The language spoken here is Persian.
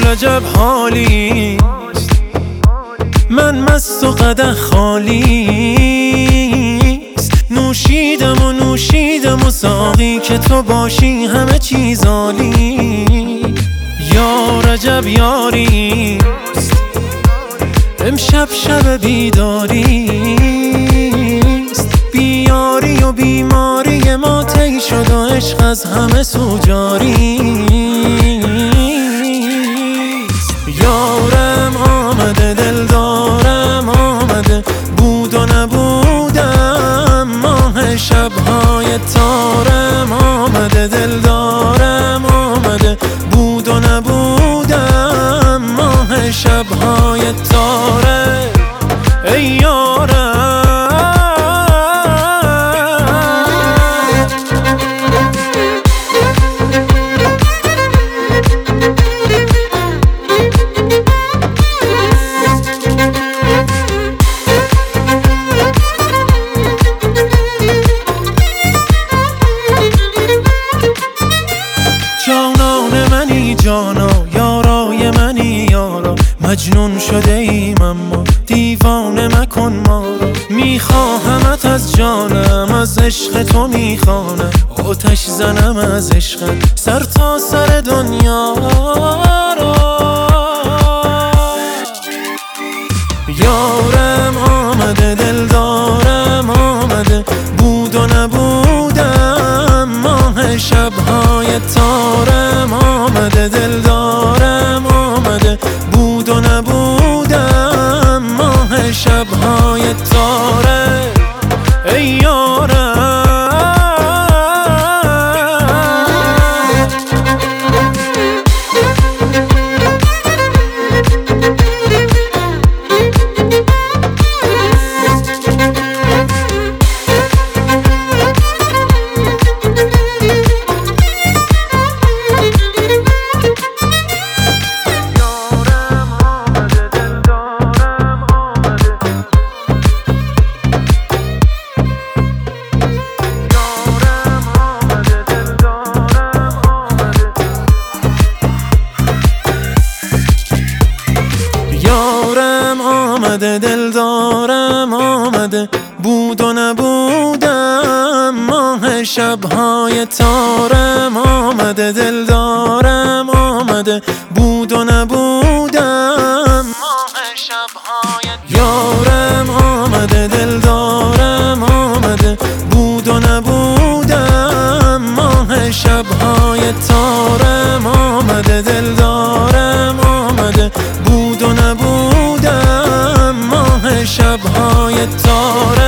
عجب حالیست، من مست و قدح خالیست. نوشیدم و ساقی که تو باشی همه چیز عالی. یار عجب یاریست، امشب شب بیداریست. بیاری و بیماری ما طی شد و عشق از همه سو جاریست. یارم آمده، دلدارم آمده، بود و نبودم. ماه شبهای تارم آمده، دلدارم آمده، بود و نبودم. ماه شبهای تاره ای یارم. جانان منی جانا، یارای منی یارا. مجنون شده ایم اما دیوانه مکن ما را. میخواهمت از جانم، از عشق تو میخوانم. آتش زنم از عشقت سر تا سر دنیا را. یارم آمده، دلدارم آمده، بود و نبودم. ماه شبهای تارم آمده، دلدارم آمده، بود و نبودم. ماه شبهای تاره ای یارم. یارم آمده، دلدارم آمده، بود و نبودم. ماه شبهای تارم آمده، دلدارم آمده، بود و نبودم. ماه شبهای یارم آمده، دلدارم آمده، بود و نبودم. ماه شبهای تارم آمده، دلدارم آمده، بود و نبودم. ماه شبهای تارم